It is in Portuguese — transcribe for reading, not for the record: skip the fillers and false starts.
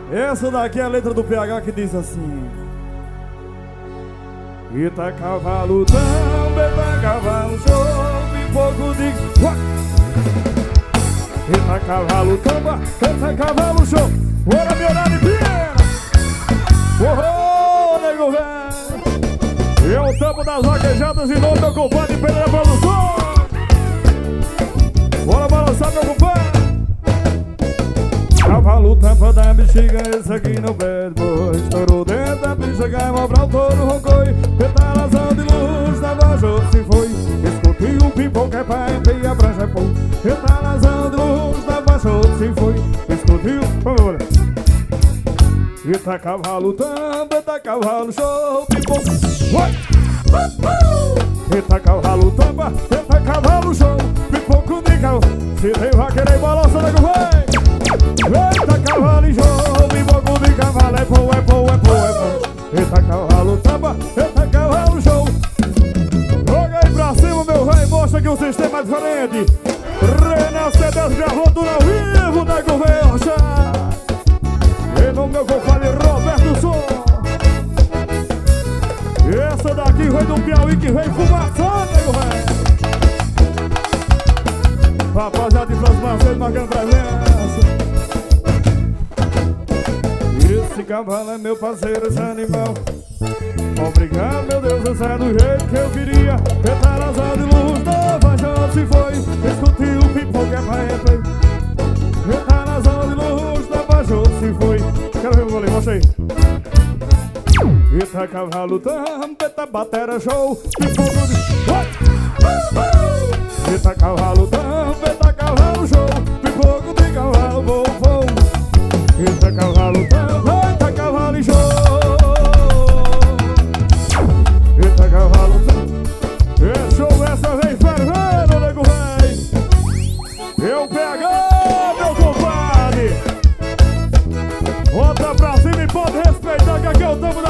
Essa daqui é a letra do PH que diz assim: Eita cavalo também, eita cavalo show, e pouco de... Eita cavalo tamba, eita cavalo show. Bora meu nome Pina. Oh, nego velho. E é o tambo das vaquejadas e nome meu compadre Pereira Produção. Bora balançar meu compadre. Cavalo tampa da bexiga, esse aqui no pé de boi. Estourou dentro da bicha, cai mobral, touro roncoi. Petalação de luz, da baixo se foi. Escutei o pipoco que é pai, e a prancha é pô. Petalação de luz, da baixo se foi. Escutei o... Vamos embora. Eita cavalo tampa, eita cavalo show, pipoco. Eita cavalo tampa, eita cavalo show, pipoco de cavalo. Se tem vaqueiro aí, balança, nego vai. Eita cavalo e show, pipoco de cavalo. É pô, é pô, é pô, é pô. Eita cavalo tampa, eita cavalo show. Joga aí pra cima, meu velho, mostra que o sistema é diferente. Renan C10 gravou tudo ao vivo, nego velho. Em nome meu compadre Roberto Som. Essa daqui vem do Piauí que vem fumaçando, nego velho. Rapaziada de França Marcelo marcando presença. Esse cavalo é meu parceiro, esse animal. Obrigado, meu Deus, esse é do jeito que eu queria. Petalação de luz, da paixão se foi. Escutei o pipoco que é pra ele. Petalação de luz, da paixão se foi. Quero ver o goleiro, mostra aí. Eita cavalo tampa, eita batera show, pipoco de... Eita cavalo tampa, eita cavalo show, pipoco de cavalo, vou, vou. Eita cavalo tampa, eita cavalo show. Eita cavalo tampa. É show, essa vem fervendo, nego véi. Eu PH, meu compadre. Bota pra cima e pode respeitar que aqui é o tampo